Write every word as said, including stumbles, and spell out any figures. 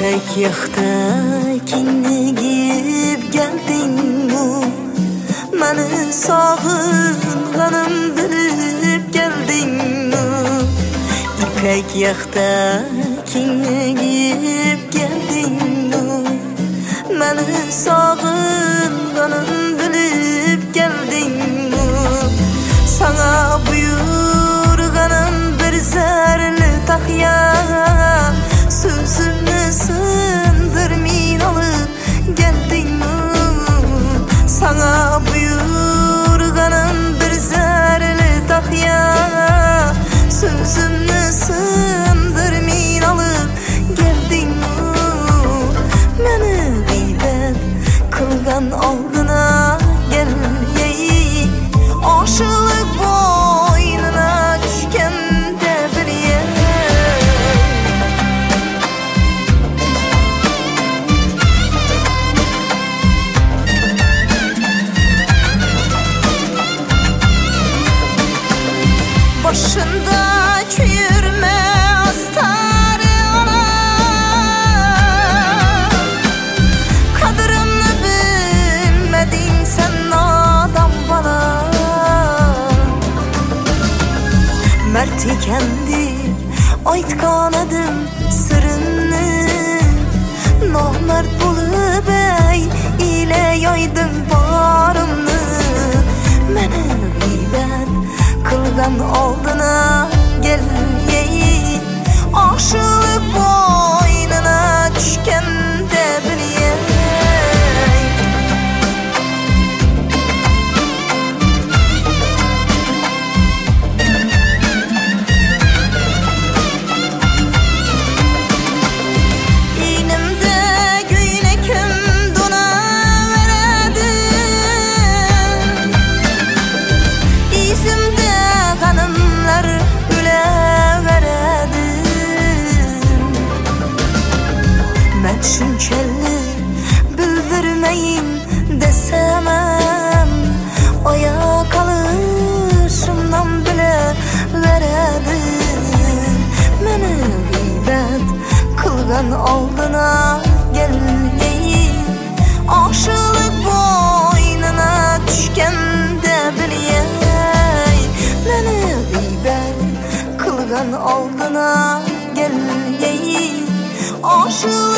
İpek yakta kinligip geldingmi, meni sog'inganim bilib geldingmi? İpek yakta kinligip geldingmi, meni sog'inganim bilib geldingmi? Sana buyurganim bir zarli tahya, sözümü sındırmin alıp geldingmi? Sana buyurganim bir zarli tahya, sözümü sındırmin alıp geldingmi? Meni gıybet kılgan aldına gelmeyi, aşılık boynuna düşkende bir yer. Başında çürüme astarı ana, kadrımı bilmedin sen adam bana. Mert ikendi aytkan edim sırrını, nomert bulup ey ile yaydın barımны. Meni gıybet kılgan aldına gelmeyi, aşılık boynuna düşkende bileyim. İğnemde güynekim dona veredim, İzimde kanımlar üle veredim. Men şunçeli bildirmeyin desemem, oya kalışımdan bile veredim. Meni gıybet kılgan aldına gelmeyi, aşılık boynuna düşkende bileyim. Meni gıybet kılgan aldına gelmeyi, aşılık